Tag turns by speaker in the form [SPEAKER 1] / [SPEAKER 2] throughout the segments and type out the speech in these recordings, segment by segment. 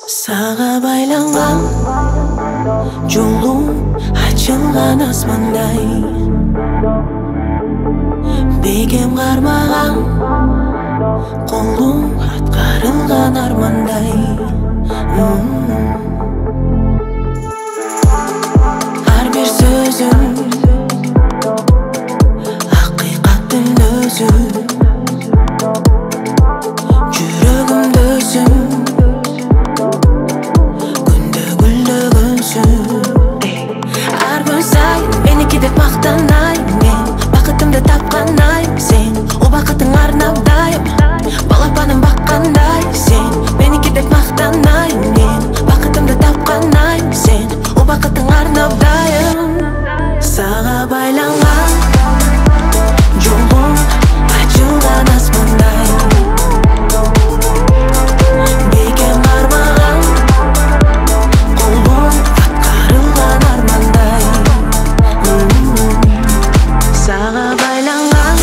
[SPEAKER 1] Sağa байланган жолум ачылган асмандай, бекем кармаган колум аткарылган армандай. Ар бир сөзүң акыйкаттын өзү, жүрөгүмдөсүң, күндө гүлдөгөнсүң. Ар күн сайын меники деп мактанайын, мен бакытымды тапкандай. Сен убакытың арнап дайым, балапаным баккандай. Сен меники деп мактанайын, мен бакытымды тапкандай. Сен убакытың арнап дайым. Сага байланган жолум ачылган асмандай, бекем кармаган колум аткарылган армандай. Сага байланган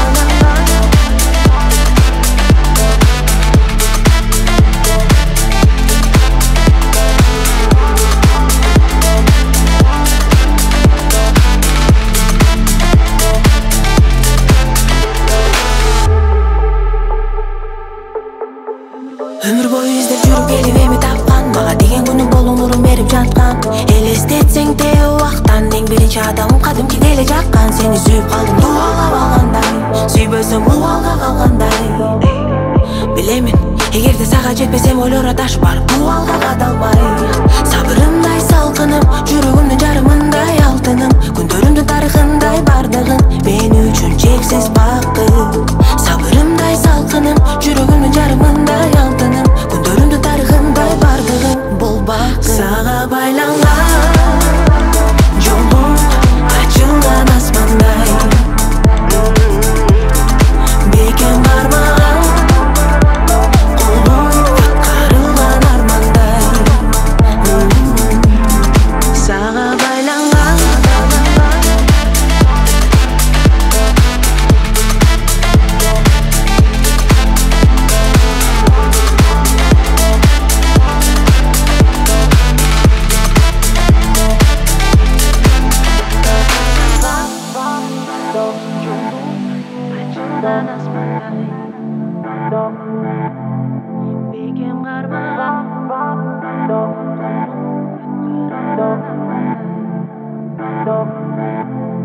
[SPEAKER 1] өмүр бою издеп жүрүп келип эми тапкан, мага деген күнүм болуң нурун берип жаткан. Элестетсең тең убактан эң биринчи адамым кадимки келе жаккан. Сени сүйүп калдым дубалап алгандай, сүйбөсөм убалга калгандай. Билемин, эгерде сага жетпесем ойлор адашып барып дубалга кадалмай. Сабырымдай салкыным, жүрөгүмдүн жарымындай алтыным, күндөрүмдүн тарыхындай бардыгын мен үчүн чексиз бакыт. Сабырымдай салкыным, жүрөгүмдүн жарымындай алтыным, күндөрүмдүн тарыхындай бардыгын бул бакыт. Сага байланган жолум ачылган асмандай, бекем кармаган колум аткарылган армандай. Сага байланган бекем кармаган